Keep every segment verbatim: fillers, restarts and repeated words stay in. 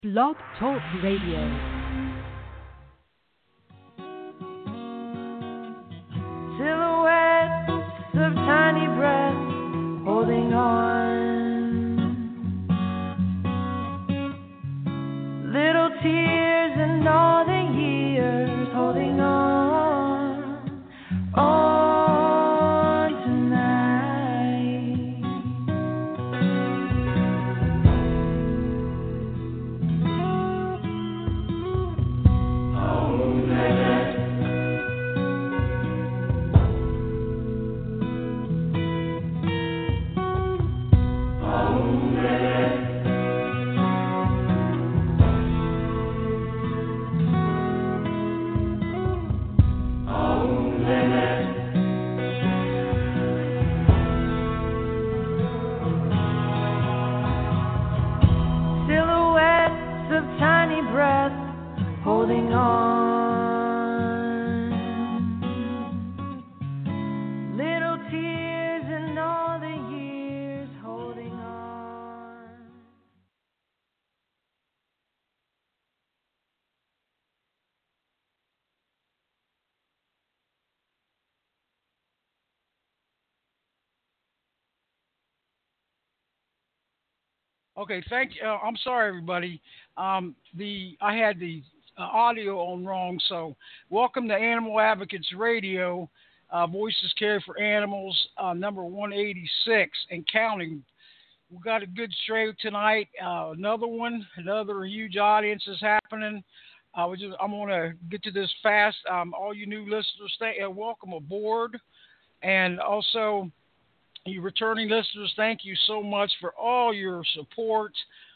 Blog Talk Radio. Silhouettes of tiny breaths holding on. Little tears and all the years holding on. On tonight. Oh, baby. Silhouettes of tiny breaths holding on. Little tears and all the years holding on. Okay, thank you. Uh, I'm sorry, everybody. Um, the I had the uh, audio on wrong. So, welcome to Animal Advocates Radio, uh, Voices Care for Animals, uh, number one eighty-six and counting. We got a good show tonight. Uh, another one, another huge audience is happening. I was just, I'm gonna get to this fast. Um, all you new listeners, thank, uh, welcome aboard, and also. You returning listeners, thank you so much for all your support,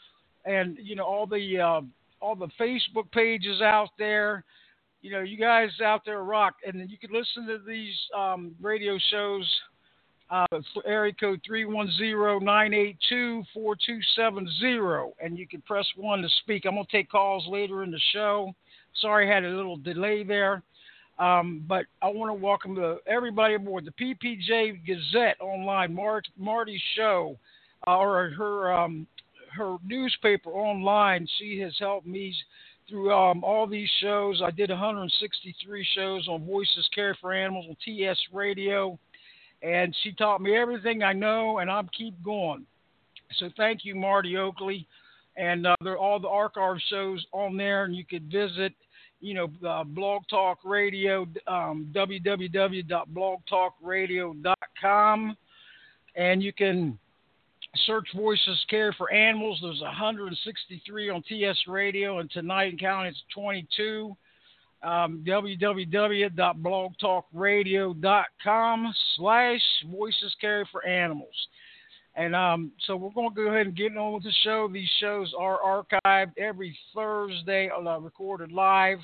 and you know all the uh, all the Facebook pages out there. You know, you guys out there rock, and then you can listen to these um, radio shows. Uh, for area code three one zero, nine eight two, four two seven zero, and you can press one to speak. I'm gonna take calls later in the show. Sorry, I had a little delay there. Um, but I want to welcome uh, everybody aboard the P P J Gazette online, Mar- Marty's show, uh, or her um, her newspaper online. She has helped me through um, all these shows. I did one hundred sixty-three shows on Voices Care for Animals on T S Radio, and she taught me everything I know, and I'm keep going. So thank you, Marty Oakley, and uh, there are all the archive shows on there, and you could visit. You know, uh, Blog Talk Radio, um, w w w dot blog talk radio dot com, and you can search Voices Care for Animals. There's one hundred sixty-three on T S Radio, and tonight and counting it's twenty-two. Um, w w w dot blog talk radio dot com slash Voices Care for Animals. And um, so we're going to go ahead and get on with the show. These shows are archived every Thursday, uh, recorded live.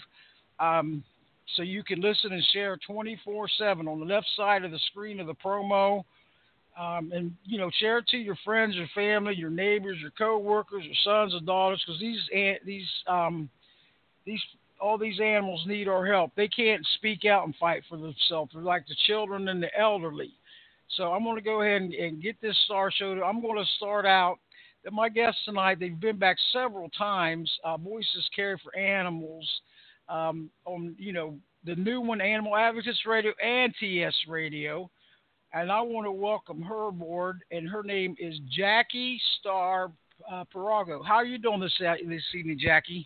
Um, so you can listen and share twenty-four seven on the left side of the screen of the promo. Um, and, you know, share it to your friends, your family, your neighbors, your coworkers, your sons and daughters, because these, these, um, these, all these animals need our help. They can't speak out and fight for themselves. They're like the children and the elderly. So I'm going to go ahead and, and get this star show. I'm going to start out. My guests tonight, they've been back several times. Uh, Voices Care for Animals um, on, you know, the new one, Animal Advocates Radio and T S Radio. And I want to welcome her aboard, and her name is Jackie Star uh, Parago. How are you doing this, uh, this evening, Jackie?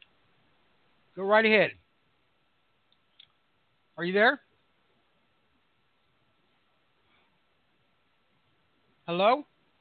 Go right ahead. Are you there? Hello?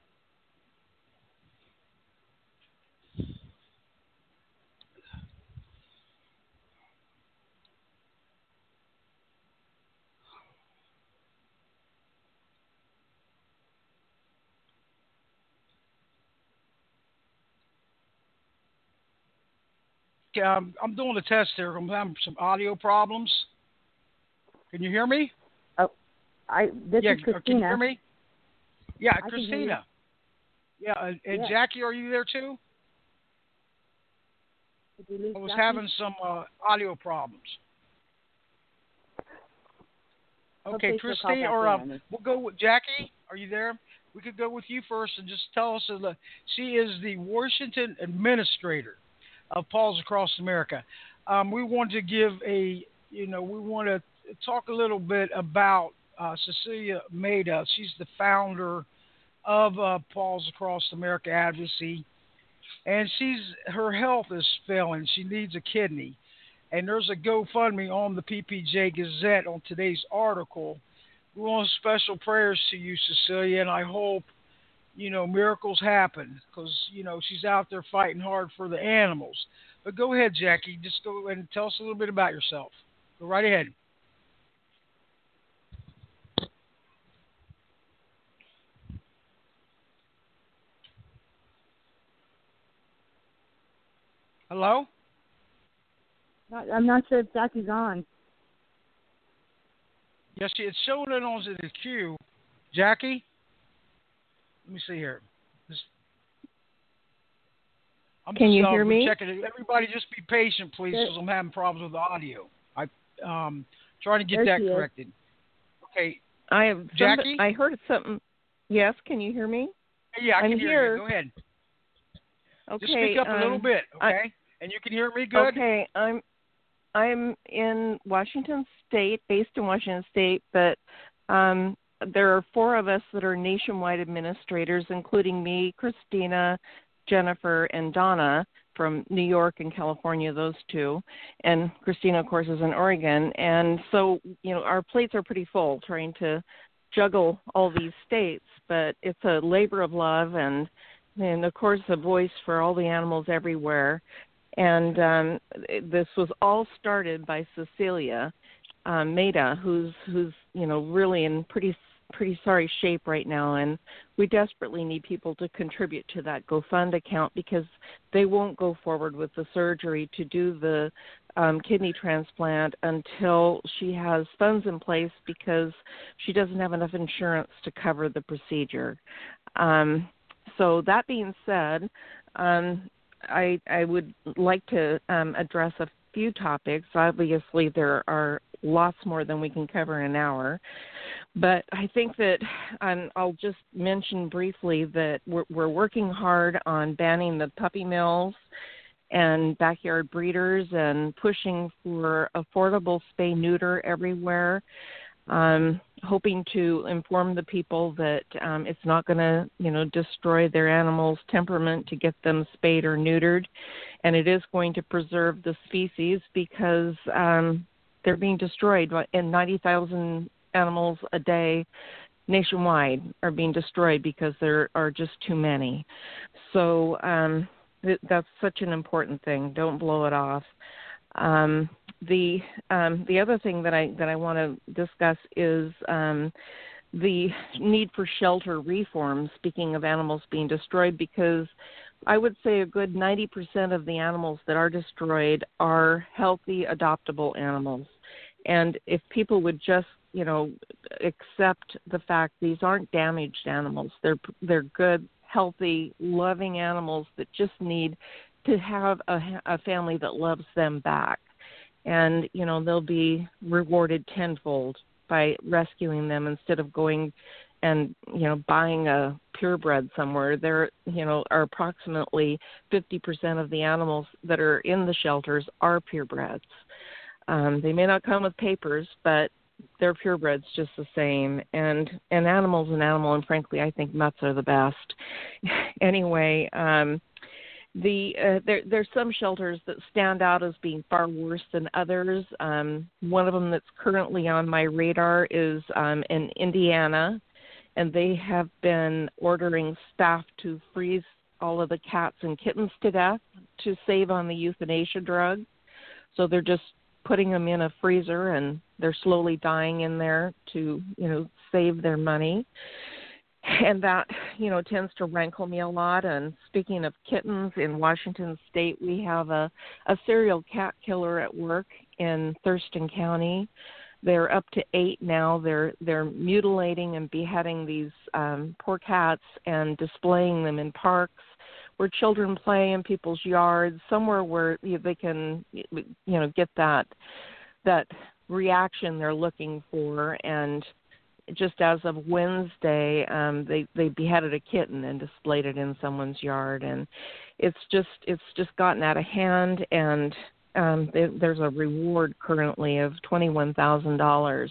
Um, I'm doing a test here. I'm having some audio problems. Can you hear me? Oh, I. This yeah, is Christina. Can you hear me? Yeah, I Christina. Yeah, and, and yeah. Jackie, are you there too? Did you lose I was Jackie? having some uh, audio problems. Okay, Okay, Christina, or uh, we'll go with Jackie. Are you there? We could go with you first and just tell us. Uh, she is the Washington administrator of Paws Across America. Um, we want to give a, you know, we want to talk a little bit about uh, Cecilia Maida. She's the founder of uh, Paws Across America Advocacy, and she's her health is failing. She needs a kidney, and there's a GoFundMe on the P P J Gazette on today's article. We want special prayers to you, Cecilia, and I hope, you know, miracles happen because, you know, she's out there fighting hard for the animals. But go ahead, Jackie. Just go ahead and tell us a little bit about yourself. Go right ahead. Hello? Not, I'm not sure if Jackie's on. Yes, it's showing it on the queue. Jackie? Let me see here. Just, I'm Can just, you uh, hear me? Checking it. Everybody just be patient, please, because I'm having problems with the audio. I um trying to get There that she is. corrected. Okay. I have Jackie? I heard something. Yes, can you hear me? Yeah, I I'm can hear here. you. Go ahead. Okay. Just speak up a little um, bit, I- okay? And you can hear me good? Okay, I'm I'm in Washington State, based in Washington State, but um, there are four of us that are nationwide administrators, including me, Christina, Jennifer, and Donna from New York and California, those two. And Christina, of course, is in Oregon. And so, you know, our plates are pretty full trying to juggle all these states, but it's a labor of love and, and of course, a voice for all the animals everywhere. And um, this was all started by Cecilia um, Maida, who's who's you know really in pretty pretty sorry shape right now, and we desperately need people to contribute to that GoFund account because they won't go forward with the surgery to do the um, kidney transplant until she has funds in place because she doesn't have enough insurance to cover the procedure. Um, so that being said, um, I, I would like to um, address a few topics. Obviously, there are lots more than we can cover in an hour. But I think that um, I'll just mention briefly that we're, we're working hard on banning the puppy mills and backyard breeders and pushing for affordable spay-neuter everywhere. Um, hoping to inform the people that um, it's not going to, you know, destroy their animals' temperament to get them spayed or neutered, and it is going to preserve the species because um, they're being destroyed. And ninety thousand animals a day nationwide are being destroyed because there are just too many. So um, th- that's such an important thing. Don't blow it off. Um, the um, the other thing that I that I want to discuss is um, the need for shelter reform. Speaking of animals being destroyed, because I would say a good ninety percent of the animals that are destroyed are healthy, adoptable animals. And if people would just, you know, accept the fact these aren't damaged animals, they're they're good, healthy, loving animals that just need to have a, a family that loves them back. And, you know, they'll be rewarded tenfold by rescuing them instead of going and, you know, buying a purebred somewhere. There, you know, are approximately fifty percent of the animals that are in the shelters are purebreds. Um, they may not come with papers, but they're purebreds just the same. And an animal's an animal, and frankly, I think mutts are the best. Anyway, um, The uh, there there's some shelters that stand out as being far worse than others. Um, one of them that's currently on my radar is um, in Indiana, and they have been ordering staff to freeze all of the cats and kittens to death to save on the euthanasia drug. So they're just putting them in a freezer, and they're slowly dying in there to, you know, save their money. And that, you know, tends to rankle me a lot. And speaking of kittens, in Washington State, we have a, a serial cat killer at work in Thurston County. They're up to eight now. They're they're mutilating and beheading these um, poor cats and displaying them in parks where children play, in people's yards, somewhere where they can, you know, get that that reaction they're looking for. And just as of Wednesday, um, they they beheaded a kitten and displayed it in someone's yard, and it's just it's just gotten out of hand. And um, there, there's a reward currently of twenty-one thousand dollars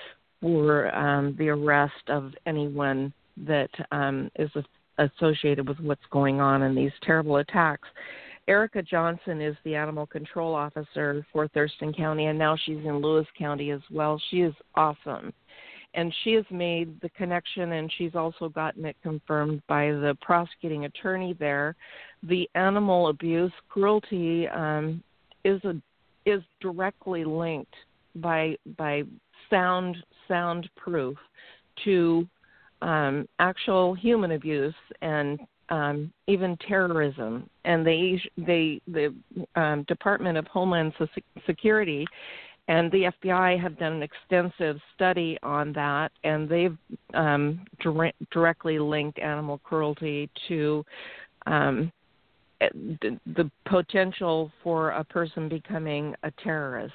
for um, the arrest of anyone that um, is associated with what's going on in these terrible attacks. Erica Johnson is the animal control officer for Thurston County, and now she's in Lewis County as well. She is awesome. And she has made the connection, and she's also gotten it confirmed by the prosecuting attorney there. The animal abuse, cruelty um, is a, is directly linked by by sound sound proof to um, actual human abuse and um, even terrorism. And they they the um, Department of Homeland Security and the F B I have done an extensive study on that, and they've um, dire- directly linked animal cruelty to um, the, the potential for a person becoming a terrorist.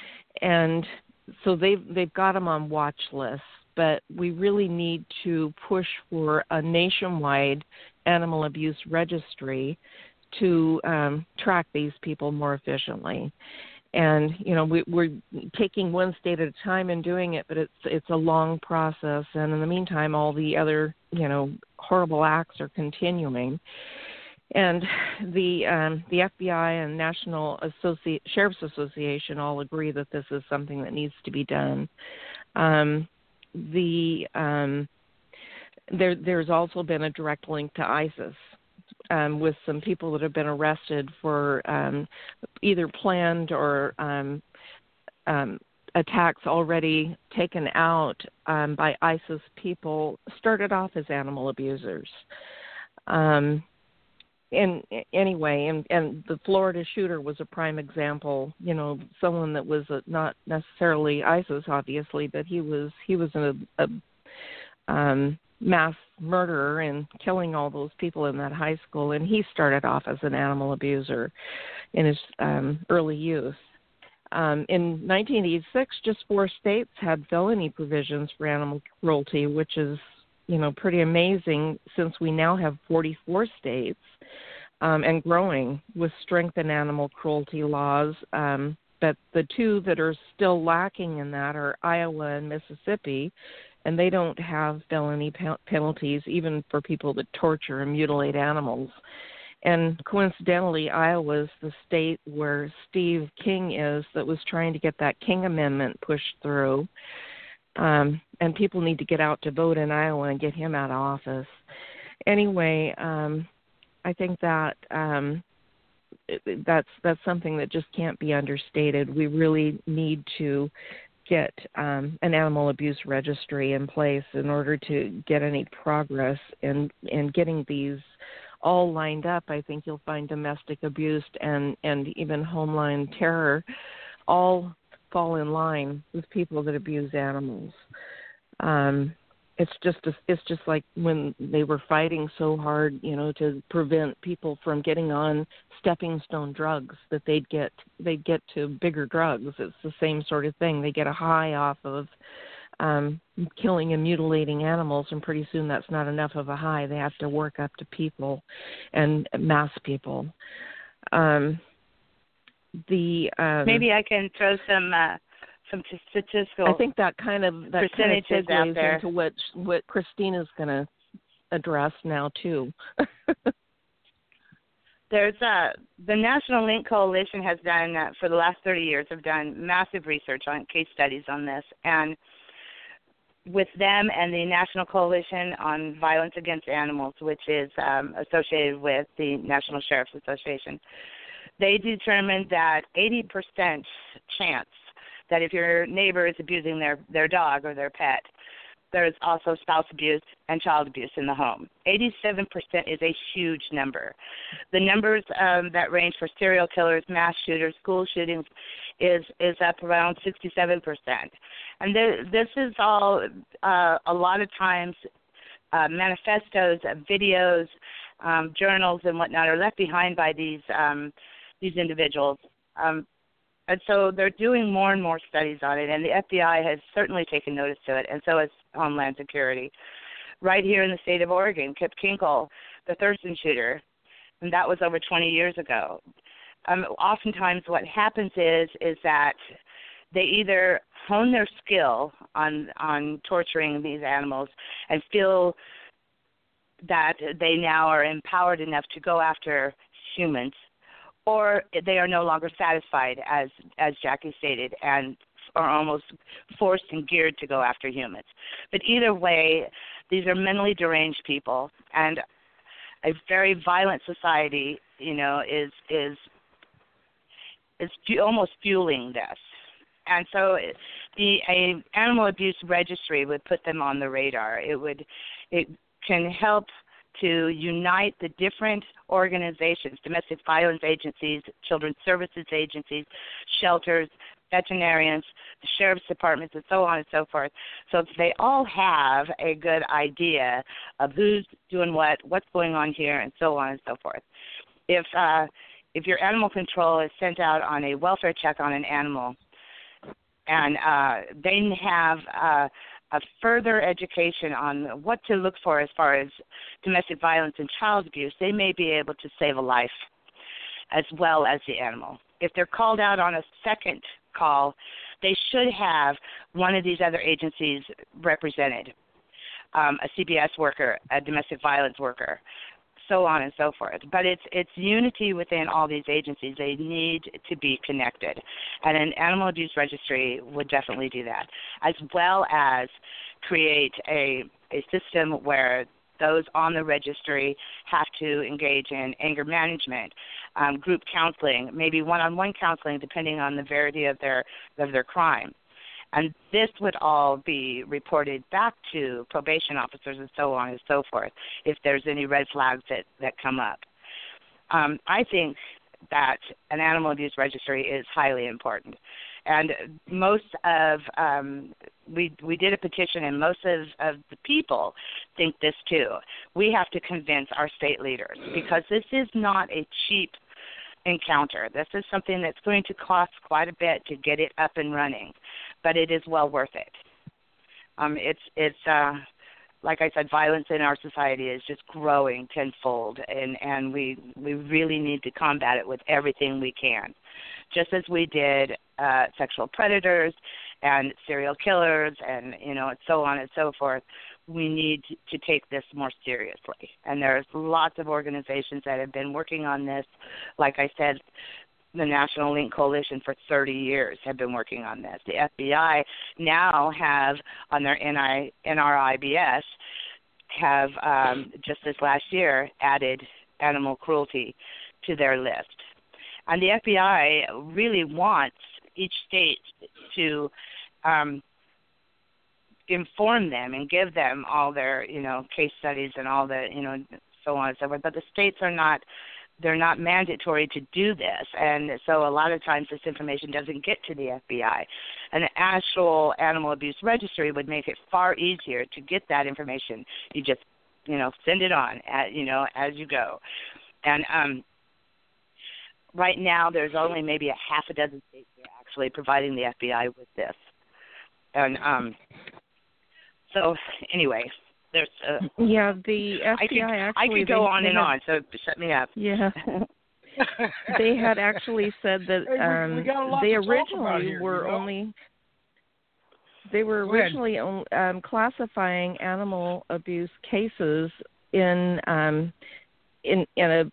And so they've they've got them on watch lists, but we really need to push for a nationwide animal abuse registry to um, track these people more efficiently. And, you know, we, we're taking one state at a time and doing it, but it's it's a long process. And in the meantime, all the other, you know, horrible acts are continuing. And the um, the F B I and National Associ- Sheriff's Association all agree that this is something that needs to be done. Um, the um, there there's also been a direct link to ISIS. Um, with some people that have been arrested for um, either planned or um, um, attacks already taken out um, by ISIS people, started off as animal abusers. Um, and anyway, and, and the Florida shooter was a prime example. You know, someone that was a, not necessarily ISIS, obviously, but he was he was a, a um, mass murderer and killing all those people in that high school, and he started off as an animal abuser in his um, early youth. Um, in nineteen eighty-six, just four states had felony provisions for animal cruelty, which is, you know, pretty amazing since we now have forty-four states um, and growing with strengthened animal cruelty laws. Um, but the two that are still lacking in that are Iowa and Mississippi, and they don't have felony penalties even for people that torture and mutilate animals. And coincidentally, Iowa is the state where Steve King is that was trying to get that King Amendment pushed through. Um, and people need to get out to vote in Iowa and get him out of office. Anyway, um, I think that um, that's that's something that just can't be understated. We really need to get um, an animal abuse registry in place in order to get any progress in, in getting these all lined up. I think you'll find domestic abuse and, and even homeland terror all fall in line with people that abuse animals. Um, it's just it's just like when they were fighting so hard, you know, to prevent people from getting on stepping stone drugs, that they'd get they'd get to bigger drugs. It's the same sort of thing. They get a high off of um, killing and mutilating animals, and pretty soon that's not enough of a high. They have to work up to people and mass people. Um, the um, maybe I can throw some. Uh... some statistical I think that kind of that kind of percentages out segues there into what what Christina's going to address now too. There's uh, the National Link Coalition has done uh, for the last thirty years have done massive research on case studies on this, and with them and the National Coalition on Violence Against Animals, which is um, associated with the National Sheriff's Association, they determined that eighty percent chance that if your neighbor is abusing their, their dog or their pet, there's also spouse abuse and child abuse in the home. eighty-seven percent is a huge number. The numbers um, that range for serial killers, mass shooters, school shootings is is up around sixty-seven percent. And th- this is all uh, a lot of times uh, manifestos, uh, videos, um, journals, and whatnot are left behind by these um, these individuals. Um, And so they're doing more and more studies on it, and the F B I has certainly taken notice to it, and so has Homeland Security. Right here in the state of Oregon, Kip Kinkle, the Thurston shooter, and that was over twenty years ago. Um, oftentimes what happens is is that they either hone their skill on on torturing these animals and feel that they now are empowered enough to go after humans, or they are no longer satisfied, as as Jackie stated, and are almost forced and geared to go after humans. But either way, these are mentally deranged people, and a very violent society, you know, is is is fu- almost fueling this. And so the a animal abuse registry would put them on the radar. It would it can help to unite the different organizations, domestic violence agencies, children's services agencies, shelters, veterinarians, the sheriff's departments, and so on and so forth. So they all have a good idea of who's doing what, what's going on here, and so on and so forth. If uh, if your animal control is sent out on a welfare check on an animal, and uh, they have uh, a further education on what to look for as far as domestic violence and child abuse, they may be able to save a life as well as the animal. If they're called out on a second call, they should have one of these other agencies represented, um, a C B S worker, a domestic violence worker, so on and so forth. But it's it's unity within all these agencies. They need to be connected. And an animal abuse registry would definitely do that, as well as create a, a system where those on the registry have to engage in anger management, um, group counseling, maybe one-on-one counseling, depending on the severity of their of their crime. And this would all be reported back to probation officers and so on and so forth if there's any red flags that, that come up. Um, I think that an animal abuse registry is highly important. And most of, um, we we did a petition, and most of, of the people think this too. We have to convince our state leaders, because this is not a cheap encounter. This is something that's going to cost quite a bit to get it up and running, but it is well worth it. Um, it's it's uh, like I said, violence in our society is just growing tenfold, and, and we we really need to combat it with everything we can, just as we did uh, sexual predators and serial killers, and you know, and so on and so forth. We need to take this more seriously. And there's lots of organizations that have been working on this. Like I said, the National Link Coalition for thirty years have been working on this. The F B I now have on their N R I B S have um, just this last year added animal cruelty to their list. And the F B I really wants each state to um, inform them and give them all their, you know, case studies and all the, you know, so on and so forth. But the states are not, they're not mandatory to do this. And so a lot of times this information doesn't get to the F B I. An actual animal abuse registry would make it far easier to get that information. You just, you know, send it on, at, you know, as you go. And um, right now there's only maybe a half a dozen states that are actually providing the F B I with this. And um, so anyway, there's uh, yeah, the F B I I could, actually I could go they, on they and had, on, so shut me up. Yeah. They had actually said that Hey, we, we um, got a lot they to talk about originally here, were you know? only they were Go ahead. originally on, um, classifying animal abuse cases in um, in in a,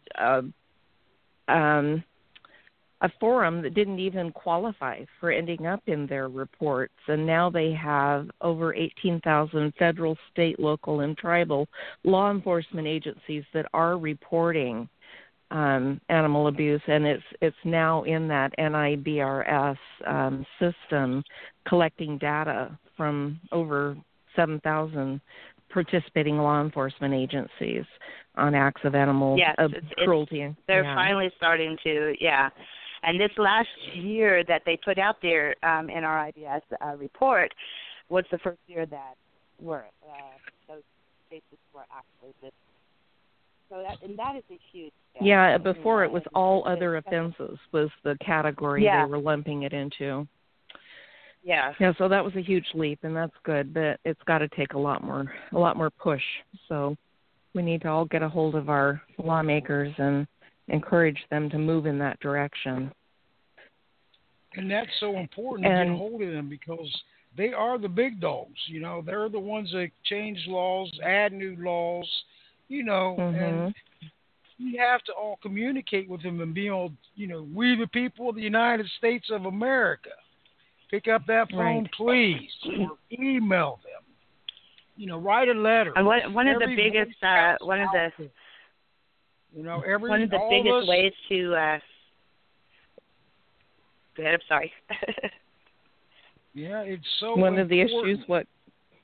a um, a forum that didn't even qualify for ending up in their reports, and now they have over eighteen thousand federal, state, local, and tribal law enforcement agencies that are reporting um, animal abuse, and it's it's now in that N I B R S um, system, collecting data from over seven thousand participating law enforcement agencies on acts of animal Yes, uh, it's, cruelty. It's, they're yeah. finally starting to, yeah. And this last year that they put out their um, N R I B S uh, report was the first year that were uh, those cases were actually this. So that and that is a huge step. Yeah, before You it was know, all because other it's- offenses was the category Yeah. they were lumping it into. Yeah. Yeah, so that was a huge leap, and that's good, but it's got to take a lot more, a lot more push. So we need to all get a hold of our lawmakers and encourage them to move in that direction. And that's so important to And- get a hold of them because they are the big dogs. You know, they're the ones that change laws, add new laws, you know, Mhm. and you have to all communicate with them and be on, you know, we the people of the United States of America. Pick up that phone, Right. please, or email them. You know, write a letter. And one one of the Every biggest voice uh, counts one of out the there. You know, every one of the all biggest us, ways to uh go ahead, I'm sorry. Yeah, it's so One of the important. issues, what?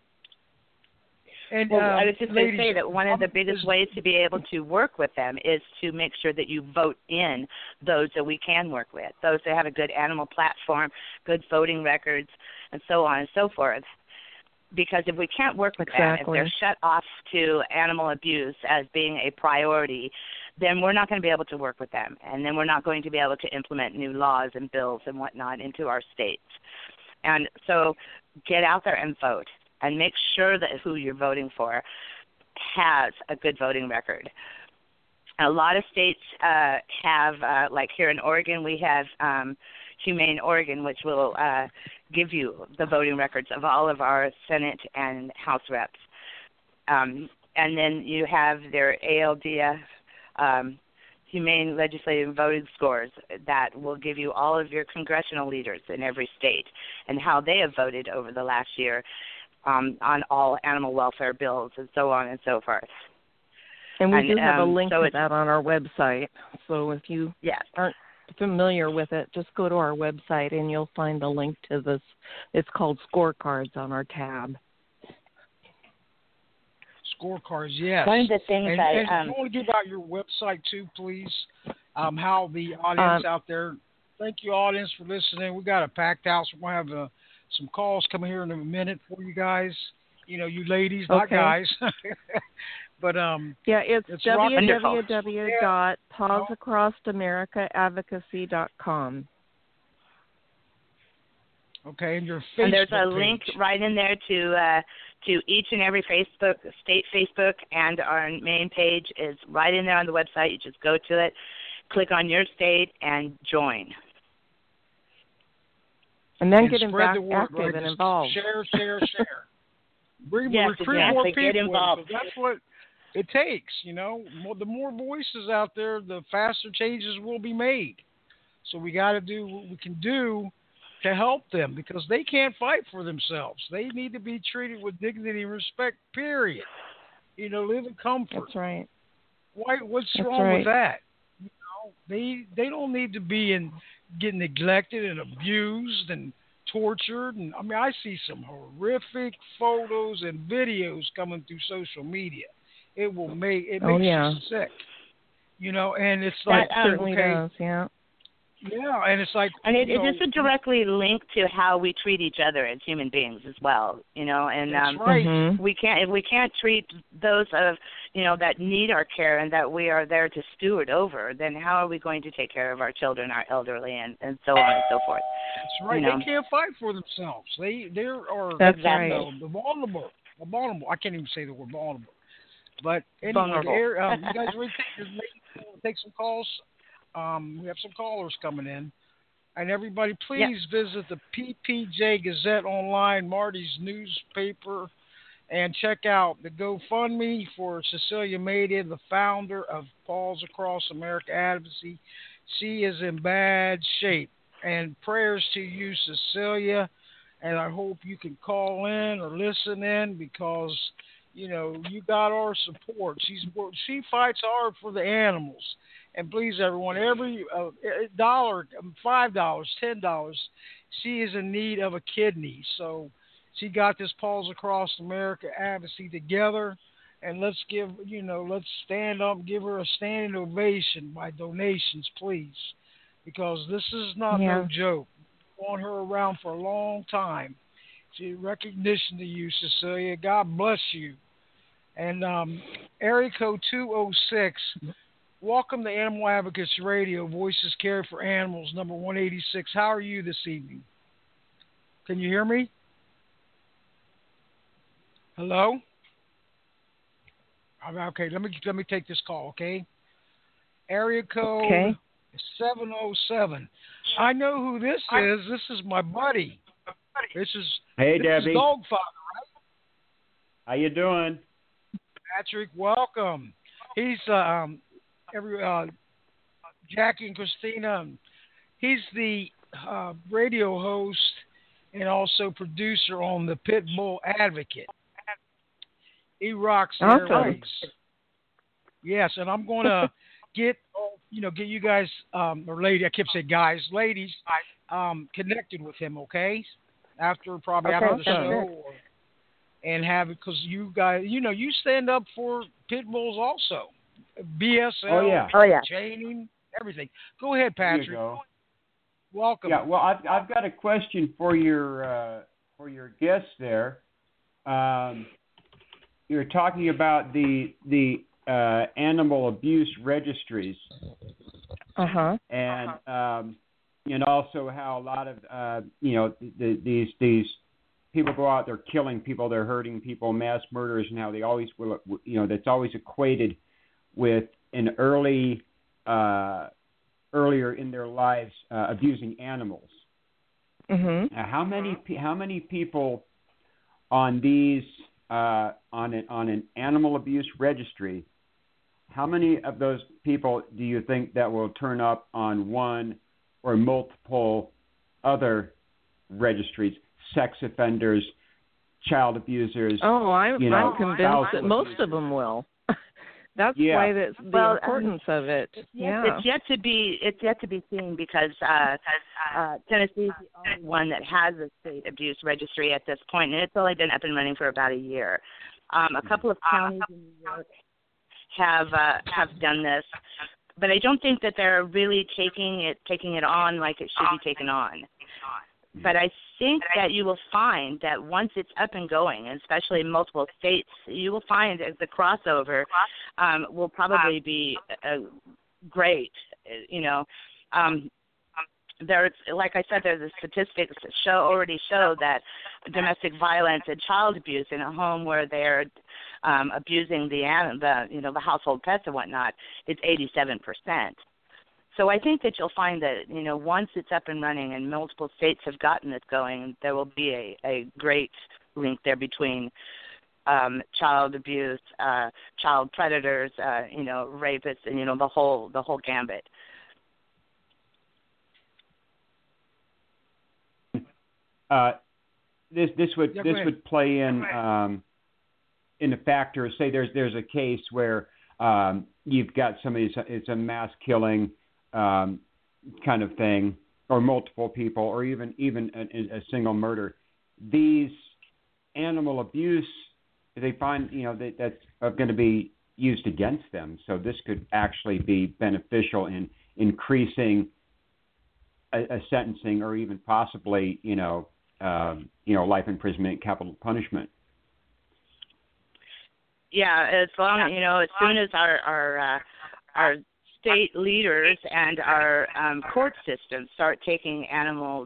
And well, um, I was just going to say that one of the I'm, biggest ways to be able to work with them is to make sure that you vote in those that we can work with, those that have a good animal platform, good voting records, and so on and so forth. Because if we can't work with exactly. them, if they're shut off to animal abuse as being a priority, then we're not going to be able to work with them, and then we're not going to be able to implement new laws and bills and whatnot into our states. And so get out there and vote, and make sure that who you're voting for has a good voting record. A lot of states uh, have, uh, like here in Oregon, we have um, Humane Oregon, which will uh, give you the voting records of all of our Senate and House reps. Um, and then you have their A L D F, um, Humane Legislative Voting Scores, that will give you all of your congressional leaders in every state and how they have voted over the last year um, on all animal welfare bills and so on and so forth. And we and, do have um, a link so to that on our website. So if you yes. aren't familiar with it, just go to our website and you'll find the link to this. It's called Scorecards on our tab. Scorecards, yes. One of the things and, I and um, you want to give out your website too, please. Um, how the audience um, out there. Thank you, audience, for listening. We got a packed house. We're gonna have uh, some calls coming here in a minute for you guys. You know, you ladies, not okay. guys. But um, yeah, it's, it's w w w dot paws across america advocacy dot com. Okay, and your Facebook and there's a page. link right in there to uh, to each and every Facebook state Facebook, and our main page is right in there on the website. You just go to it, click on your state, and join. And then and get spread back the word, active right? and Just involved. Share, share, share. Bring Yes, recruit exactly. more Get people. involved. Because that's what it takes. You know, more, the more voices out there, the faster changes will be made. So we got to do what we can do to help them because they can't fight for themselves. They need to be treated with dignity and respect. Period. You know, live in comfort. That's right. Why? What's That's wrong right. with that? You know, they they don't need to be in get neglected and abused and tortured. And I mean, I see some horrific photos and videos coming through social media. It will make it Oh, makes yeah. you sick. You know, and it's That like certainly okay, does, yeah. yeah, and it's like And it, you it know, this is directly linked to how we treat each other as human beings as well, you know. And that's um, right. Mm-hmm. we can't if we can't treat those of you know that need our care and that we are there to steward over, then how are we going to take care of our children, our elderly, and, and so on and so forth? That's right. You know. They can't fight for themselves. They they are That's you right. know, the vulnerable. The vulnerable. I can't even say the word vulnerable. But anyway, Vulnerable. Air, um, you guys ready to take, take some calls? Um, we have some callers coming in. And everybody, please Yep. visit the P P J Gazette online, Marty's newspaper, and check out the GoFundMe for Cecilia Maida, the founder of Paws Across America Advocacy. She is in bad shape. And prayers to you, Cecilia. And I hope you can call in or listen in because, you know, you got our support. She's she fights hard for the animals. And please, everyone, every uh, dollar, five dollars, ten dollars, she is in need of a kidney. So she got this Paws Across America advocacy together, and let's give, you know, let's stand up, give her a standing ovation by donations, please, because this is not Yeah. no joke. We want her around for a long time. She recognition to you, Cecilia. God bless you. And um, area code two oh six. Welcome to Animal Advocates Radio, Voices Care for Animals, number one eighty-six. How are you this evening? Can you hear me? Hello? Okay, let me let me take this call, okay? Area code Okay. seven oh seven. I know who this is. This is my buddy. This is Hey, this Debbie. is Dogfather. How you doing? Patrick, welcome. He's uh, um every uh, Jackie and Christina. He's the uh, radio host and also producer on the Pit Bull Advocate. He rocks the Awesome. airwaves. Yes, and I'm going to get you know get you guys um, or lady. I kept saying guys, ladies, um, connected with him. Okay, after probably Okay, after the sounds show. good. Or, and have it because you guys, you know, you stand up for pit bulls also. B S L, Oh, yeah. Oh, yeah. chaining, everything. Go ahead, There Patrick. you go. Welcome. Yeah, well, I've I've got a question for your uh, for your guest there. Um, you're talking about the the uh, animal abuse registries, Uh huh. and um, and also how a lot of uh, you know the, these these people go out there killing people, they're hurting people, mass murders, and how they always will, you know, that's always equated with an early, uh, earlier in their lives uh, abusing animals. Mhm. Now, how many pe- how many people on these uh, on an on an animal abuse registry? How many of those people do you think that will turn up on one or multiple other registries? Sex offenders, child abusers. Oh, I'm, you know, I'm convinced spousal that most abusers. of them will. That's Yeah. why that's the Well, um, importance of it. It's Yeah. yet, it's yet to be it's yet to be seen because uh, uh, Tennessee is the only one that has a state abuse registry at this point, and it's only been up and running for about a year. Um, a couple of counties in New York have uh, have done this, but I don't think that they're really taking it taking it on like it should be taken on. But I think that you will find that once it's up and going, and especially in multiple states, you will find that the crossover um, will probably be uh, great. You know, um, there's, like I said, there's the statistics that show already show that domestic violence and child abuse in a home where they're um, abusing the, the you know the household pets and whatnot, it's eighty-seven percent. So I think that you'll find that, you know, once it's up and running and multiple states have gotten it going, there will be a, a great link there between um, child abuse, uh, child predators, uh, you know, rapists, and, you know, the whole the whole gambit. Uh, this this would Yeah, go this ahead. would play in um, in the factor. Say there's there's a case where um, you've got somebody it's a, it's a mass killing um, kind of thing, or multiple people, or even even a, a single murder. These animal abuse, they find you know that that's going to be used against them. So this could actually be beneficial in increasing a, a sentencing, or even possibly you know um, you know life imprisonment, capital punishment. Yeah, as long you know, as soon as our our uh, our state leaders and our um, court systems start taking animals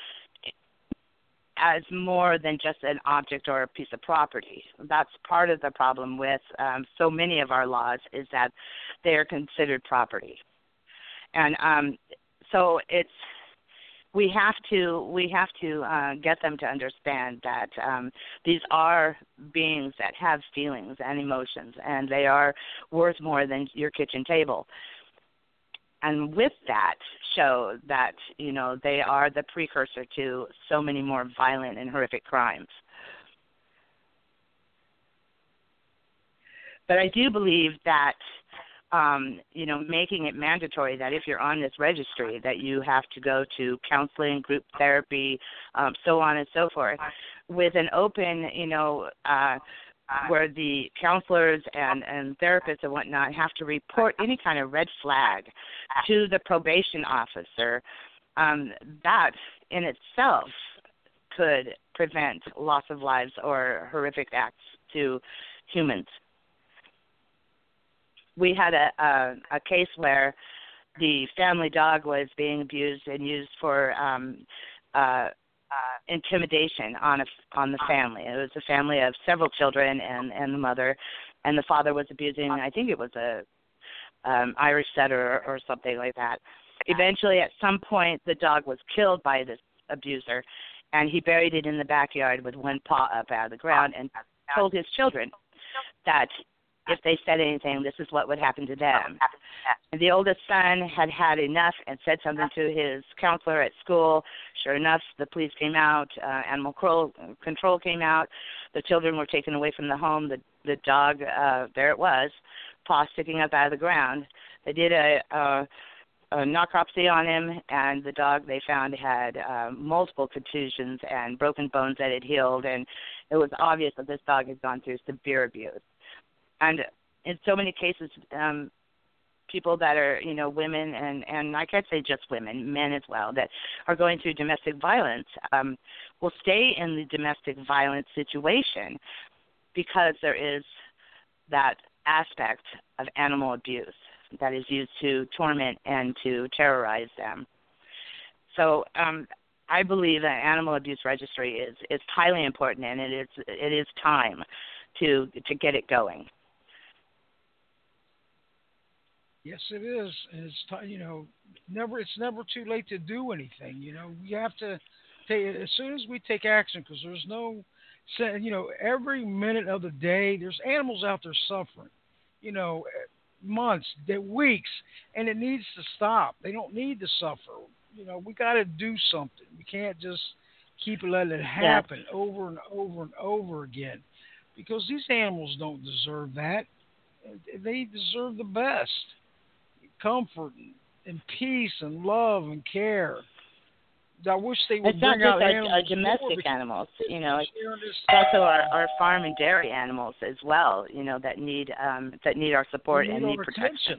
as more than just an object or a piece of property. That's part of the problem with um, so many of our laws, is that they are considered property. And um, so it's we have to we have to uh, get them to understand that um, these are beings that have feelings and emotions, and they are worth more than your kitchen table. And with that, show that, you know, they are the precursor to so many more violent and horrific crimes. But I do believe that, um, you know, making it mandatory that if you're on this registry that you have to go to counseling, group therapy, um, so on and so forth, with an open, you know, uh, where the counselors and, and therapists and whatnot have to report any kind of red flag to the probation officer, um, that in itself could prevent loss of lives or horrific acts to humans. we had a, a a case where the family dog was being abused and used for um, uh, uh, intimidation on a, on the family. It was a family of several children and, and the mother, and the father was abusing, I think it was a um, Irish setter or, or something like that. Eventually, at some point, the dog was killed by this abuser, and he buried it in the backyard with one paw up out of the ground and told his children that if they said anything, this is what would happen to them. And the oldest son had had enough and said something to his counselor at school. Sure enough, the police came out, uh, animal control, control came out. The children were taken away from the home. The, the dog, uh, there it was, paw sticking up out of the ground. They did a, a, a necropsy on him, and the dog they found had uh, multiple contusions and broken bones that had healed, and it was obvious that this dog had gone through severe abuse. And in so many cases, um, people that are, you know, women and, and I can't say just women, men as well, that are going through domestic violence um, will stay in the domestic violence situation because there is that aspect of animal abuse that is used to torment and to terrorize them. So um, I believe that animal abuse registry is, is highly important, and it is it is time to to get it going. Yes, it is. And it's t- you know, never. It's never too late to do anything. You know, we have to take as soon as we take action, because there's no, you know, every minute of the day there's animals out there suffering. You know, months, weeks, and it needs to stop. They don't need to suffer. You know, we got to do something. We can't just keep letting it happen yeah. over and over and over again, because these animals don't deserve that. They deserve the best. Comfort and peace and love and care. I wish they would it's bring not out just our, animals our domestic more, animals, you know. It's also our, our farm and dairy animals as well, you know, that need um, that need our support need and need protection. protection.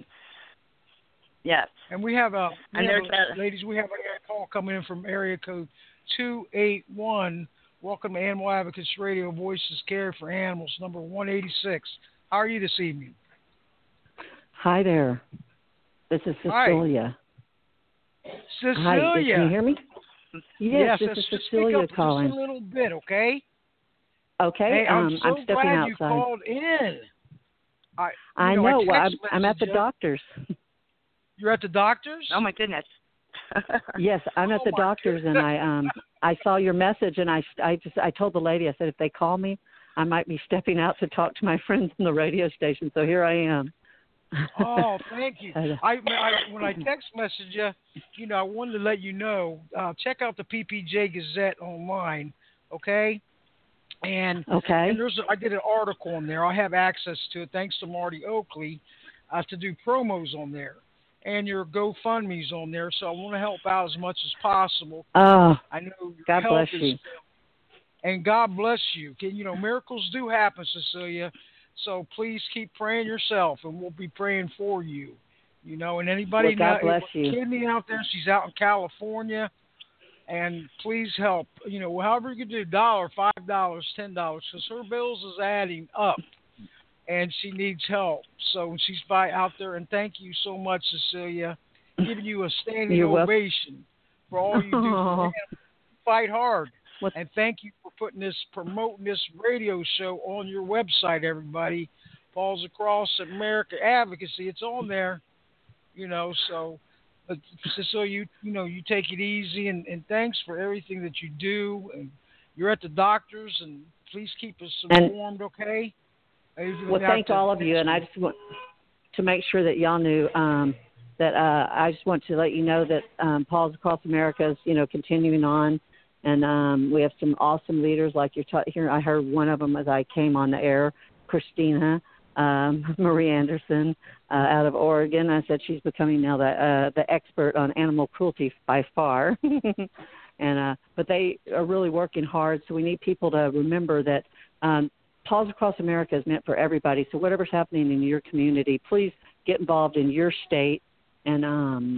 Yes. And we have a, we and have there's a, a, ladies, we have a call coming in from area code two eight one. Welcome to Animal Advocates Radio, Voices Care for Animals, number one eighty-six. How are you this evening? Hi there. This is Cecilia. Hi. Cecilia. Hi, can you hear me? Yes, yes this is Cecilia up calling. Just a little bit, okay? Okay, hey, I'm um, so I'm stepping glad outside. you called in. I, I know. know. I well, I'm, I'm at the you. doctor's. You're at the doctor's? Oh my goodness. Yes, I'm at oh the doctor's, goodness. and I um I saw your message, and I I just I told the lady, I said if they call me, I might be stepping out to talk to my friends in the radio station. So here I am. Oh, thank you. I, I when I text message you, you know, I wanted to let you know. Uh, check out the P P J Gazette online, okay? And okay. And there's a, I did an article on there. I have access to it thanks to Marty Oakley uh, to do promos on there, and your GoFundMe's on there. So I want to help out as much as possible. Oh, I know your God health bless is, you. And God bless you. You know, miracles do happen, Cecilia. So please keep praying yourself, and we'll be praying for you. You know, and anybody well, God now, bless you. Kidney out there, she's out in California, and please help. You know, however you can do, dollar, five dollars, ten dollars, because her bills is adding up, and she needs help. So she's by out there, and thank you so much, Cecilia, giving you a standing You're ovation welcome. for all you do. For fight hard. What? And thank you for putting this, promoting this radio show on your website, everybody. Paws Across America Advocacy, it's on there, you know. So, but so you, you know, you take it easy, and, and thanks for everything that you do. And you're at the doctor's, and please keep us informed, and, okay? Well, thank all of you, and I just want to make sure that y'all knew um, that uh, I just want to let you know that um, Paws Across America is, you know, continuing on. And um, we have some awesome leaders like you're ta- here. I heard one of them as I came on the air, Christina um, Marie Anderson uh, out of Oregon. I said she's becoming now the uh, the expert on animal cruelty by far. and uh, but they are really working hard. So we need people to remember that um, Paws Across America is meant for everybody. So whatever's happening in your community, please get involved in your state and um,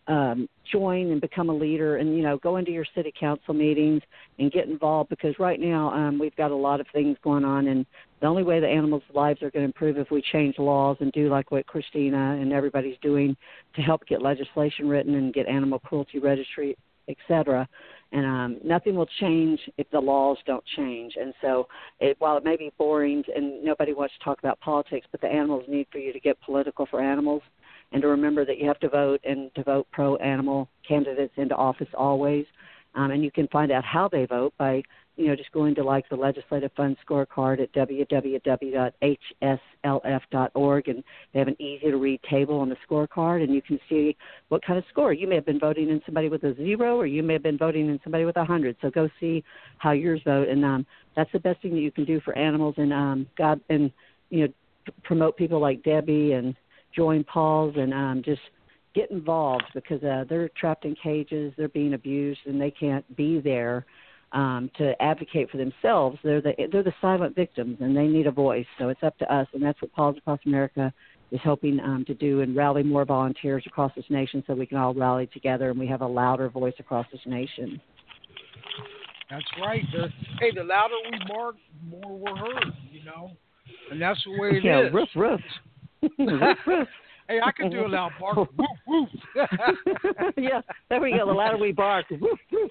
um, join and become a leader, and you know, go into your city council meetings and get involved, because right now um, we've got a lot of things going on, and the only way the animals' lives are going to improve if we change laws and do like what Christina and everybody's doing to help get legislation written and get animal cruelty registry, et cetera. And um, nothing will change if the laws don't change. And so it, while it may be boring and nobody wants to talk about politics, but the animals need for you to get political for animals, and to remember that you have to vote and to vote pro-animal candidates into office always. Um, and you can find out how they vote by, you know, just going to like the Legislative Fund Scorecard at w w w dot h s l f dot org, and they have an easy-to-read table on the scorecard, and you can see what kind of score. You may have been voting in somebody with a zero, or you may have been voting in somebody with a hundred. So go see how yours vote, and um, that's the best thing that you can do for animals. And um, God, and you know, p- promote people like Debbie and join Paul's, and um, just get involved, because uh, they're trapped in cages, they're being abused, and they can't be there um, to advocate for themselves. They're the they're the silent victims, and they need a voice. So it's up to us, and that's what Paul's Across America is hoping um, to do, and rally more volunteers across this nation so we can all rally together and we have a louder voice across this nation. That's right. The, hey, the louder we bark, the more we're heard, you know, and that's the way it yeah, is. Roof, roof. roof, roof. Hey, I can do a loud bark. Woof, woof. Yeah, there we go. The louder we bark. Woof, woof.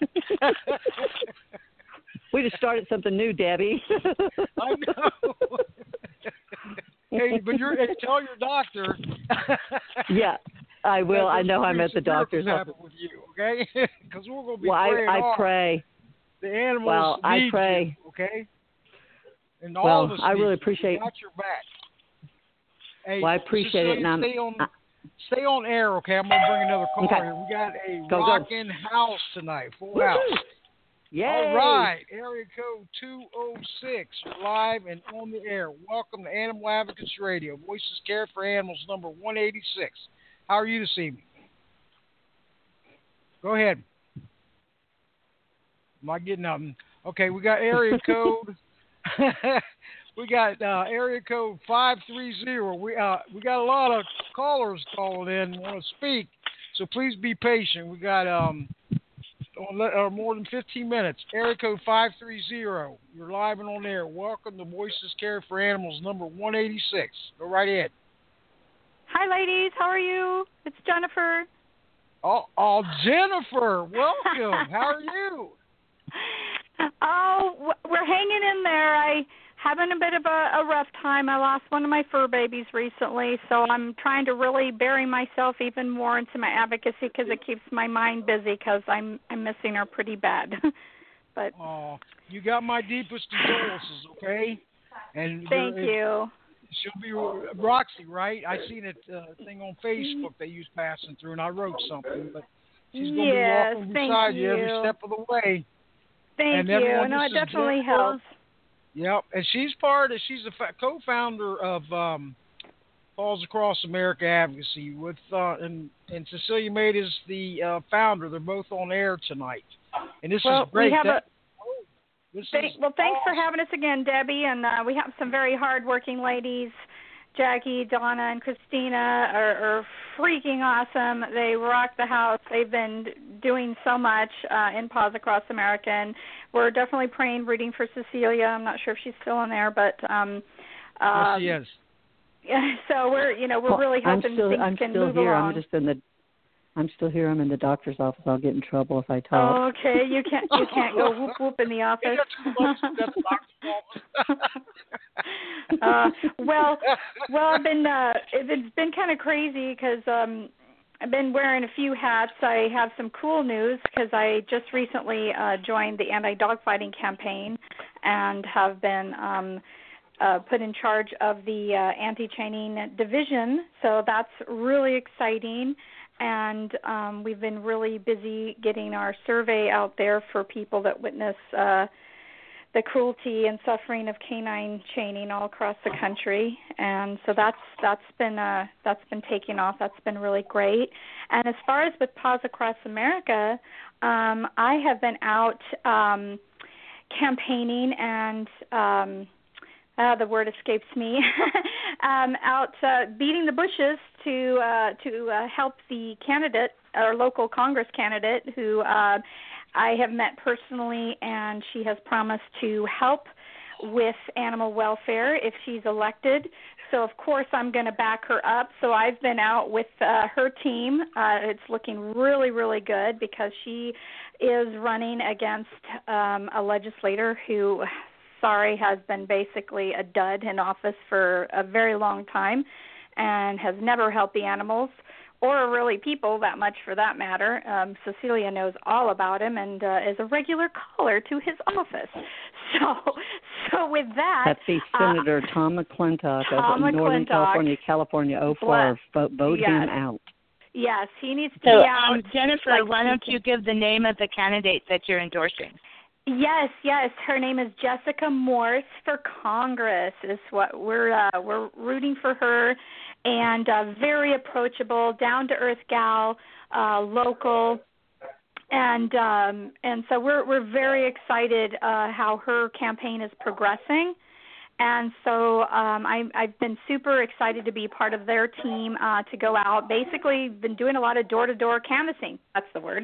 We just started something new, Debbie. I know. Hey, but you're hey, tell your doctor. Yeah, I will. I know I'm at the doctor's office. With you, okay? Because we're going to be well, praying I, I hard. pray. The animals well, need I pray. you, okay? And well, all of us I need really you. appreciate. We got your back. Hey, well, I appreciate so it, and I'm. stay on, stay on air, okay? I'm gonna bring another call Okay. here. We got a go, rockin' go. house tonight, full Woo-hoo. house. Yay. All right, area code two oh six, live and on the air. Welcome to Animal Advocates Radio, Voices Care for Animals, number one eighty-six. How are you this evening? Go ahead. Am I getting nothing? Okay, we got area code. we got uh, area code five three zero. We uh, we got a lot of callers calling in and want to speak, so please be patient. We got um. Or more than fifteen minutes. Area code five three zero. You're live and on air. Welcome to Voices Care for Animals, number one eighty-six. Go right ahead. Hi, ladies. How are you? It's Jennifer. Oh, oh Jennifer. Welcome. How are you? Oh, we're hanging in there. I having a bit of a, a rough time. I lost one of my fur babies recently, so I'm trying to really bury myself even more into my advocacy because it keeps my mind busy because I'm I'm missing her pretty bad. But oh, you got my deepest condolences, okay? And thank it, you. She'll be Roxy, right? I seen it uh, thing on Facebook that you was passing through, and I wrote something. But she's going to yes, be walking beside you. you every step of the way. Thank and you. Everyone, No, it definitely Jennifer. helps. Yep, and she's part of, she's a fa- co-founder of um, Paws Across America Advocacy with, uh, and, and Cecilia Maid is the uh, founder. They're both on air tonight. And this well, is great. We have that, a, oh, this thank, is well, thanks awesome. for having us again, Debbie. And uh, we have some very hard-working ladies. Jackie, Donna, and Christina are, are freaking awesome. They rock the house. They've been doing so much uh, in Paws Across America, and we're definitely praying, rooting for Cecilia. I'm not sure if she's still in there, but um, yes, she is. Yeah, so we're, you know, we're well, really hoping I'm still, things I'm can still move here. along. I'm just in the. I'm still here. I'm in the doctor's office. I'll get in trouble if I talk. Oh, okay, you can't you can't go whoop whoop in the office. uh, well, well, I've been uh, it's been kind of crazy because um, I've been wearing a few hats. I have some cool news because I just recently uh, joined the anti-dogfighting campaign and have been um, uh, put in charge of the uh, anti-chaining division. So that's really exciting. And um, we've been really busy getting our survey out there for people that witness uh, the cruelty and suffering of canine chaining all across the country. And so that's that's been uh, that's been taking off. That's been really great. And as far as with Paws Across America, um, I have been out um, campaigning and um, uh, the word escapes me. um, out uh, beating the bushes to uh, to uh, help the candidate our local Congress candidate who uh, I have met personally, and she has promised to help with animal welfare if she's elected. So, of course, I'm going to back her up. So I've been out with uh, her team. Uh, it's looking really, really good because she is running against um, a legislator who, sorry, has been basically a dud in office for a very long time and has never helped the animals or really people that much for that matter. Um, Cecilia knows all about him and uh, is a regular caller to his office. So so with that... That's the Senator uh, Tom McClintock Tom of Northern McClintock, California, California oh four. Vote, vote yes. him out. Yes, he needs to so, be out. Um, Jennifer, like, why don't you give the name of the candidate that you're endorsing? Yes, yes. Her name is Jessica Morse for Congress. Is what we're uh, we're rooting for her, and uh, very approachable, down to earth gal, uh, local, and um, and so we're we're very excited uh, how her campaign is progressing. And so um, I, I've been super excited to be part of their team uh, to go out. Basically, been doing a lot of door-to-door canvassing. That's the word.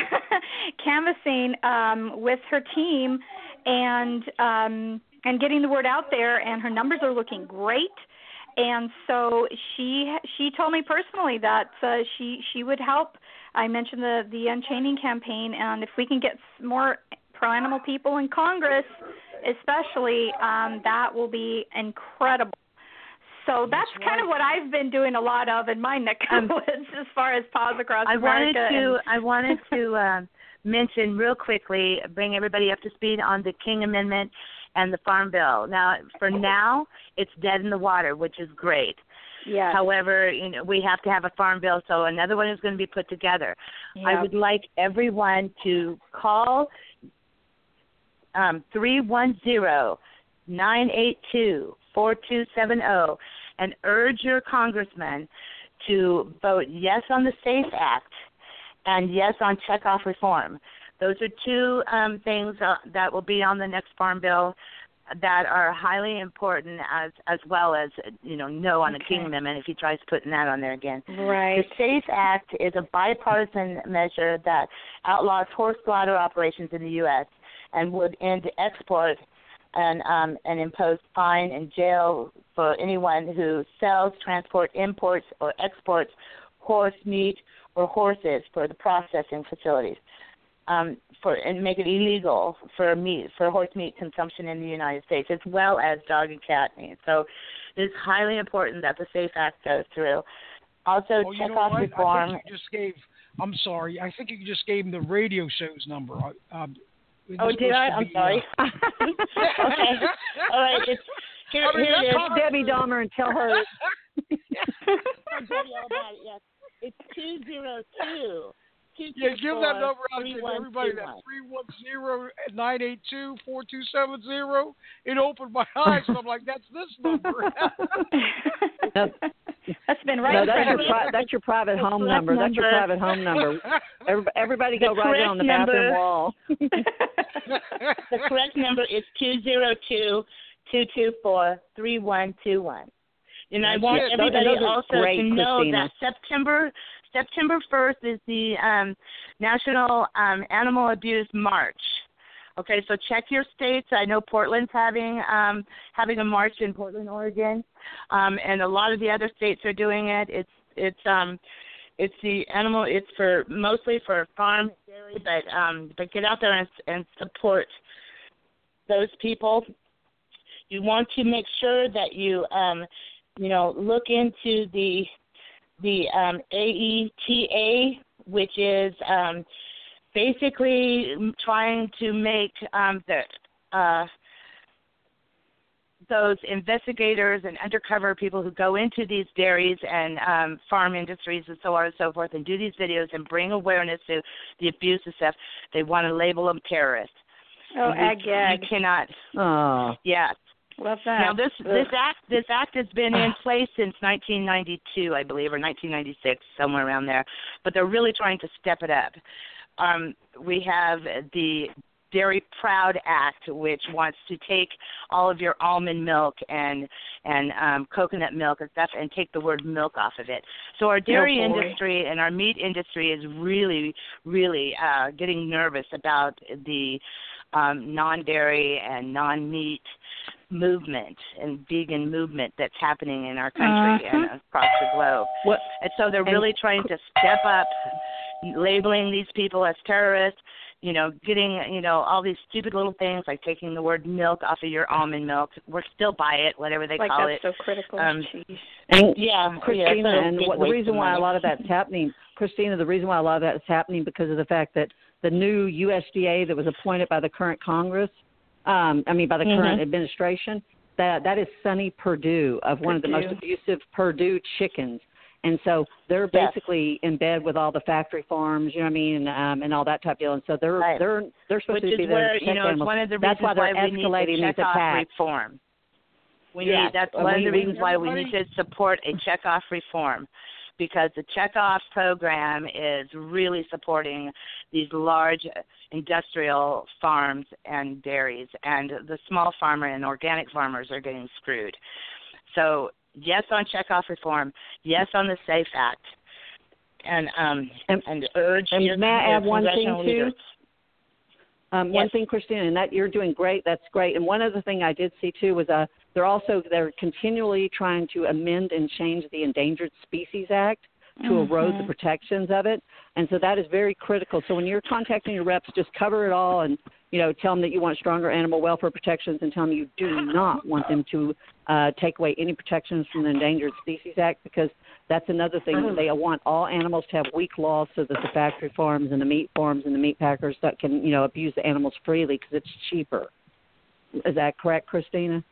Canvassing um, with her team and um, and getting the word out there. And her numbers are looking great. And so she she told me personally that uh, she she would help. I mentioned the the Unchaining campaign, and if we can get more pro-animal people in Congress, especially, um, that will be incredible. So that's, that's kind right. of what I've been doing a lot of in my neck of the woods as far as Paws Across I America. Wanted to, and... I wanted to uh, mention real quickly, bring everybody up to speed on the King Amendment and the Farm Bill. Now, for now, it's dead in the water, which is great. Yes. However, you know, we have to have a farm bill, so another one is going to be put together. Yep. I would like everyone to call Um, three one zero, nine eight two, four two seven zero and urge your congressman to vote yes on the SAFE Act and yes on checkoff reform. Those are two um, things uh, that will be on the next farm bill that are highly important, as as well as, you know, no on the okay. King Amendment if he tries putting that on there again. Right. The SAFE Act is a bipartisan measure that outlaws horse slaughter operations in the U S and would end export and um, and impose fine and jail for anyone who sells, transports, imports, or exports horse meat or horses for the processing facilities, um, for and make it illegal for meat for horse meat consumption in the United States, as well as dog and cat meat. So it's highly important that the SAFE Act goes through. Also, oh, check you know off what? reform. I think you just gave. I'm sorry. I think you just gave him the radio show's number. Um, Oh, did I? I'm be, sorry. Uh... okay. All right. It's, here, I mean, here it is. Call Debbie Dahmer and tell her. Tell Debbie all about it, yes. It's two zero two. Yeah, give that number out to everybody. That's three one zero, nine eight two, four two seven zero. It opened my eyes, and I'm like, that's this number. no, that's been right. No, that's your, pri- that's your private home number. number. That's your private home number. Everybody, everybody go write it on the number, bathroom wall. The correct number is two zero two, two two four, three one two one. And I want yeah, everybody those, those also great, to know Christina. that September September first is the um, National um, Animal Abuse March. Okay, so check your states. I know Portland's having um, having a march in Portland, Oregon, um, and a lot of the other states are doing it. It's it's um, it's the animal. It's for mostly for farm dairy, but um, but get out there and, and support those people. You want to make sure that you um, you know look into the the um, A E T A, which is um, basically trying to make um, the uh, those investigators and undercover people who go into these dairies and um, farm industries and so on and so forth and do these videos and bring awareness to the abuse and stuff. They want to label them terrorists. Oh, ag gag. You cannot. Oh. Yes. Love that. Now this Ugh. this act this act has been in place since nineteen ninety-two, I believe, or nineteen ninety-six, somewhere around there. But they're really trying to step it up. Um, we have the Dairy Proud Act, which wants to take all of your almond milk and and um, coconut milk and stuff and take the word milk off of it. So our dairy Oh, boy. industry and our meat industry is really, really uh, getting nervous about the um, non-dairy and non-meat movement and vegan movement that's happening in our country Uh-huh. and across the globe. What? And so they're And- really trying to step up, labeling these people as terrorists, you know, getting, you know, all these stupid little things like taking the word milk off of your almond milk. We're still buy it, whatever they like call that's it. so critical. Um, Jeez. And Yeah, Christina, yeah, it's a and big what, the waste reason of why a money. lot of that's happening, Christina, the reason why a lot of that is happening because of the fact that the new U S D A that was appointed by the current Congress, um, I mean by the Mhm. current administration, that that is Sonny Perdue of one of the most Perdue. abusive Perdue chickens. And so they're Yes. basically in bed with all the factory farms, you know what I mean, um, and all that type of deal. And so they're Right. they're they're supposed Which to be is there where, to you protect know, it's animals. one of the That's reasons why they're why we need escalating the these checkoff attacks. reform. We Yes. need, that's Uh, one we- of the we- reasons why we need to support a checkoff reform, because the checkoff program is really supporting these large industrial farms and dairies, and the small farmer and organic farmers are getting screwed. So yes on checkoff reform, yes on the SAFE Act, and um And- and urge and your, may I your add one thing, congressional too? leaders. Um, One Yes. thing, Christina, and that you're doing great. That's great. And one other thing I did see too was uh, they're also they're continually trying to amend and change the Endangered Species Act to erode the Mhm. protections of it. And so that is very critical. So when you're contacting your reps, just cover it all and, you know, tell them that you want stronger animal welfare protections and tell them you do not want them to uh, take away any protections from the Endangered Species Act, because that's another thing. They want all animals to have weak laws so that the factory farms and the meat farms and the meat packers that can, you know, abuse the animals freely because it's cheaper. Is that correct, Christina?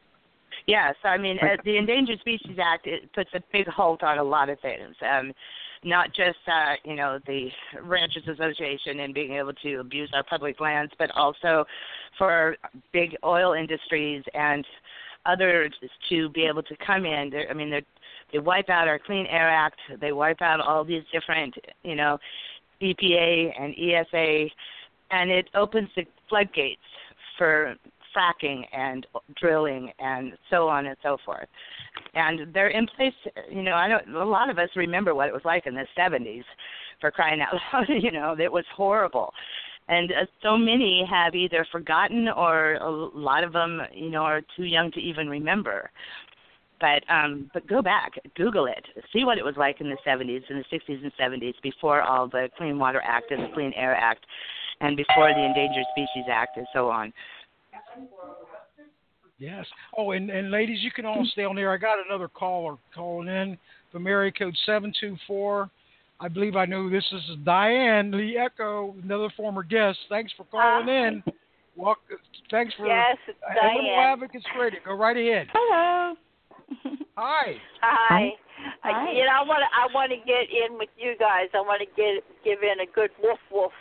Yes, I mean, uh, the Endangered Species Act, it puts a big hold on a lot of things, um, not just, uh, you know, the Ranchers Association and being able to abuse our public lands, but also for big oil industries and others to be able to come in. They're, I mean, they're, they wipe out our Clean Air Act. They wipe out all these different, you know, E P A and E S A, and it opens the floodgates for fracking and drilling and so on and so forth. And they're in place, you know, I don't, a lot of us remember what it was like in the seventies, for crying out loud. You know, it was horrible. And uh, so many have either forgotten or a lot of them, you know, are too young to even remember. But um, but go back, Google it, see what it was like in the seventies, in the sixties and seventies, before all the Clean Water Act and the Clean Air Act, and before the Endangered Species Act and so on. Yes. Oh, and, and ladies, you can all stay on there. I got another caller calling in from area code seven two four. I believe I know this is Diane Lee Echo, another former guest. Thanks for calling Uh, in. Welcome. Thanks for Yes, it's Animal Diane. Advocates Radio. Go right ahead. Hello. Hi. Hi. Hi. I, you know, I want to. I want to get in with you guys. I want to get give in a good woof woof.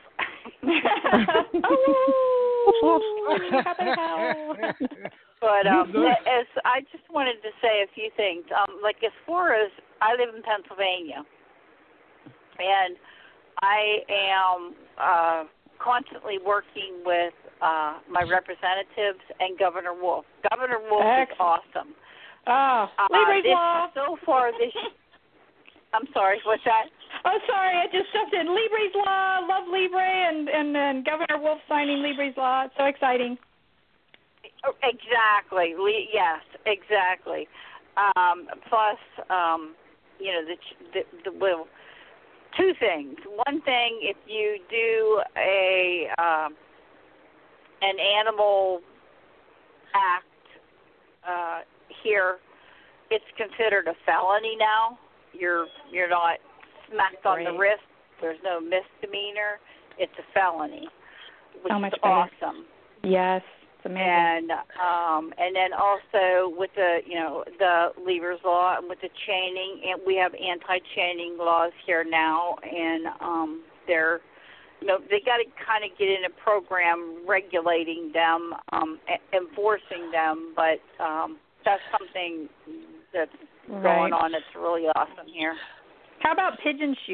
But um, as I just wanted to say a few things. Um, like as far as I live in Pennsylvania, and I am uh, constantly working with uh, my representatives and Governor Wolf. Governor Wolf Excellent. is awesome. Oh, Uh, Libre's this, Law. So far this. I'm sorry. What's that? Oh, sorry, I just jumped in. Libre's Law, love Libre, and, and, and Governor Wolf signing Libre's Law. It's so exciting. Exactly. Le- yes, exactly. Um, plus, um, you know, the, the, the well, two things. One thing, if you do a um, an animal act uh, here, it's considered a felony now. You're you're not smacked on the Great. wrist. There's no misdemeanor. It's a felony, which So much is better. awesome. Yes, it's amazing. And um, and then also with the you know the Lever's Law and with the chaining, and we have anti-chaining laws here now, and um, they're you know they got to kind of get in a program regulating them, um, e- enforcing them, but um, that's something that's Right. going on. That's really awesome here. How about pigeon shoots?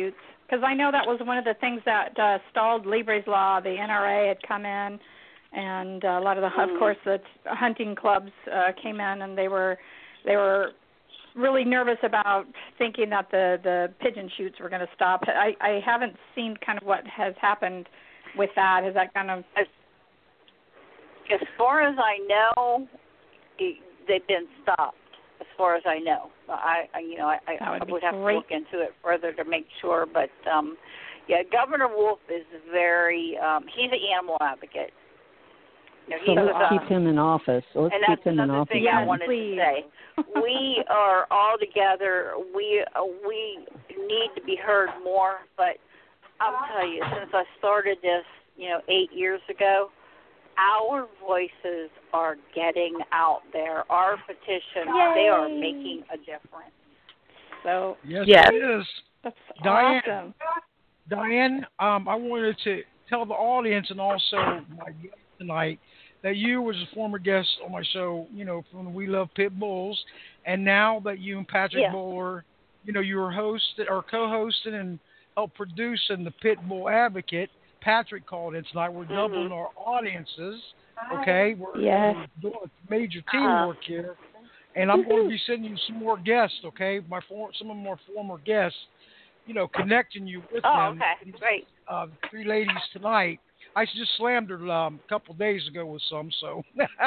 Because I know that was one of the things that uh, stalled Libre's law. The N R A had come in, and uh, a lot of the, of course, the hunting clubs uh, came in, and they were they were really nervous about thinking that the, the pigeon shoots were going to stop. I, I haven't seen kind of what has happened with that. Has that kind of... As, as far as I know, it, they've been stopped, as far as I know. I, I you know, I, I, would, I would have great. to look into it further to make sure. But, um, yeah, Governor Wolf is very... Um, he's an animal advocate. You know, So he let's was, keep uh, him in office. Let's and keep that's him in another office. thing Yeah, I wanted please. to say. We are all together. We uh, we need to be heard more. But I'll tell you, since I started this, you know, eight years ago, our voices are getting out there. Our petitions, Yay. they are making a difference. So Yes, Yes. it is. that's Diane, awesome. Diane, um, I wanted to tell the audience and also my guest tonight that you was a former guest on my show, you know, from We Love Pit Bulls, and now that you and Patrick Yeah. Bowler, you know, you were hosted or co-hosting and helped producing the Pit Bull Advocate. Patrick called in tonight. We're doubling Mhm. our audiences. Okay, we're, Yes. we're doing major teamwork here, and I'm going to be sending you some more guests. Okay, my for, some of my former guests, you know, connecting you with Oh, them. okay, great. Uh, three ladies tonight. I just slammed her um, a couple of days ago with some, so.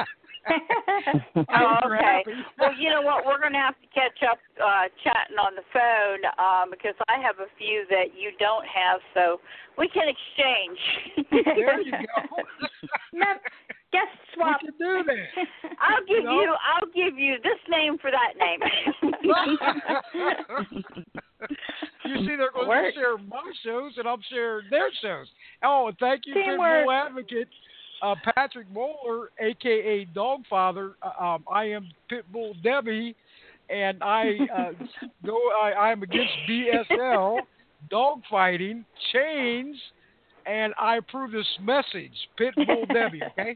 Oh, okay. Well, you know what? We're going to have to catch up uh, chatting on the phone um, because I have a few that you don't have, so we can exchange. There you go. Mem- Guest swap. We can do that. I'll give You know? you. I'll give you this name for that name. You see, they're going Work. to share my shows, and I'm sharing their shows. Oh, and thank you, Teamwork. Pitbull Advocate, uh, Patrick Bowler, a k a. Dogfather. Uh, um, I am Pitbull Debbie, and I uh, go. I, I am against B S L, dogfighting, chains, and I approve this message, Pitbull Debbie. Okay.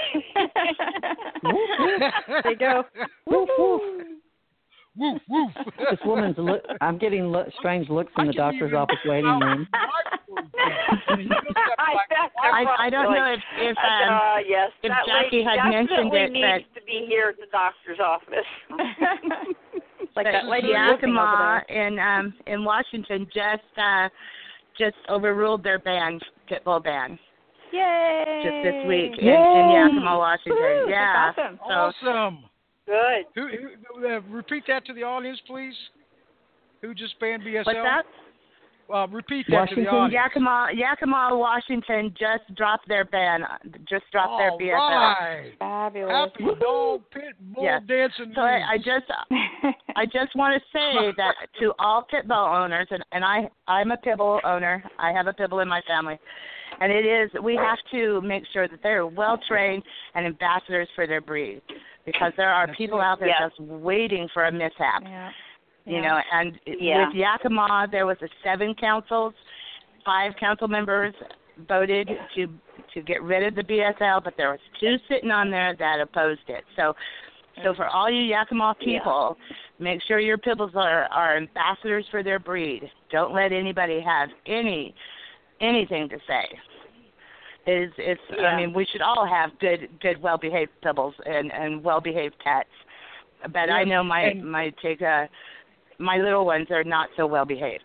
There you go. Woof, woof. Woof woof. This woman's look. I'm getting look, strange looks in I the can doctor's even office waiting out room. my voice. I, bet I, I don't know if, if um, uh, yes, if that Jackie lady had mentioned definitely it, needs but- to be here at the doctor's office. Like that lady Yakima in um in Washington just uh just overruled their ban, pit bull ban, Yay! just this week in, Yay! in Yakima, Washington. Woo, yeah. that's awesome. So Awesome. Good. Who, who, uh, repeat that to the audience, please. Who just banned B S L? what's that? Uh, repeat that to the Washington, audience. Yakima, Yakima, Washington just dropped their ban. Just dropped their All B S L. right. Fabulous. Happy dog pit bull Yes. dancing. So I, I just I just want to say that to all pit bull owners, and, and I I'm a pit bull owner. I have a pit bull in my family, and it is we have to make sure that they're well trained and ambassadors for their breed, because there are That's people it. out there Yeah. just waiting for a mishap. Yeah. You Yeah. know, and Yeah. with Yakima, there was a seven councils, five council members voted to to get rid of the B S L, but there was two sitting on there that opposed it. So, so for all you Yakima people, make sure your pit bulls are are ambassadors for their breed. Don't let anybody have any anything to say. It's it's Yeah. I mean, we should all have good good well behaved pit bulls and and well behaved cats. But I Yes, know my and- my take uh my little ones are not so well behaved.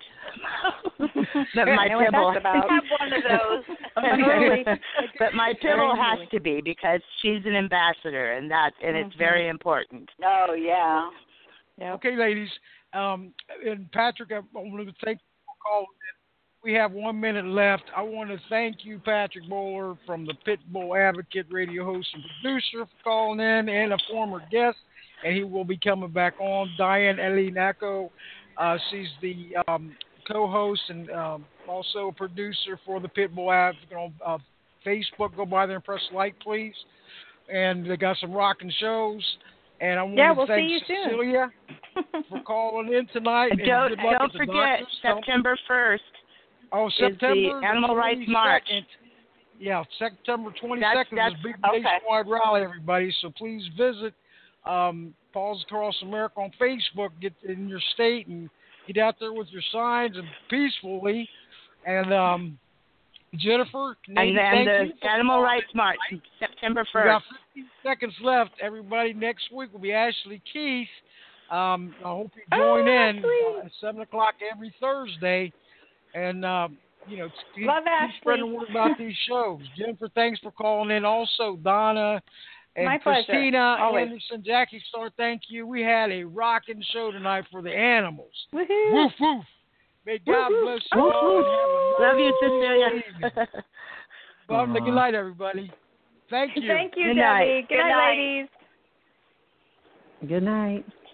But my I know what pit bull, that's about. I have one of those. Totally. but my pit bull has Totally. to be, because she's an ambassador, and that and it's Mhm. very important. Oh, yeah. Yep. Okay, ladies. Um, and Patrick, I want to thank you for calling in. We have one minute left. I want to thank you, Patrick Bowler, from the Pit Bull Advocate, radio host and producer, for calling in, and a former guest. And he will be coming back on. Diane Elinako, uh, she's the um, co-host and um, also a producer for the Pit Bull Advocate on uh, Facebook. Go by there and press like, please. And they got some rocking shows. And I want Yeah, to we'll see thank you soon. Cecilia for calling in tonight. And Don't good luck don't at the forget doctors. September first. Oh, is September the Animal Rights March. twenty-second. Yeah, September twenty-second That's- is a big okay. nationwide rally, everybody. So please visit um, Paws Across America on Facebook. Get in your state and get out there with your signs and peacefully And um, Jennifer, And Nadine, then thank the you. Animal Rights March, September We got first. fifteen seconds left. Everybody, next week will be Ashley Keith. Um, I hope you Oh, join in Ashley. uh, at seven o'clock every Thursday. And, uh, you know, keep, Love keep Ashley. spreading the word about these shows. Jennifer, thanks for calling in. Also, Donna and My pleasure. Christina Always. Anderson, Jackie Star, thank you. We had a rocking show tonight for the animals. Woohoo. Woof, woof. May God Woof, bless woof. you all. Love you, Evening. Cecilia. Well, good night, everybody. Thank you. Thank you, Good Debbie. night. Good, Good night, night. ladies. Good night.